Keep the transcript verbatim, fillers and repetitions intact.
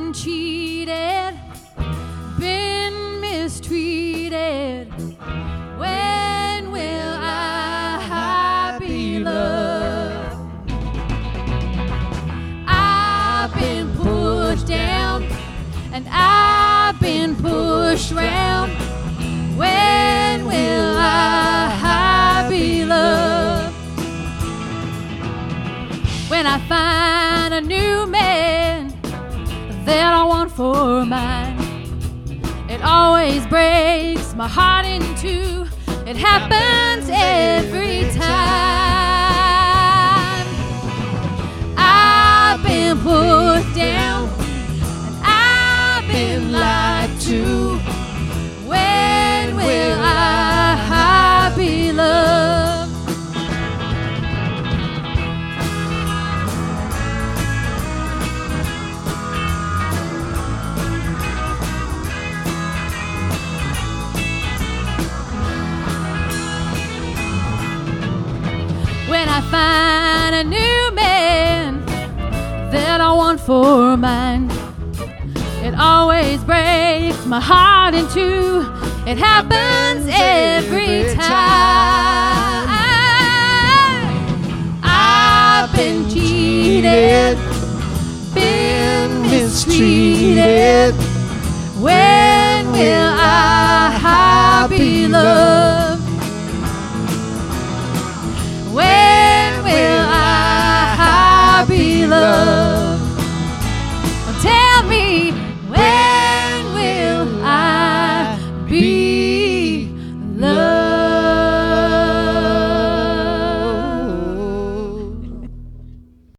been cheated, been mistreated. When will I be loved? I've been pushed down and I've been pushed round. When will I be loved? When I find a new man that I want for mine, it always breaks my heart in two. It happens every time. I've been put down and I've been lied to. When will I be loved? When I find a new man that I want for mine, it always breaks my heart in two. It happens every time. I've been cheated, been mistreated. When will I be loved?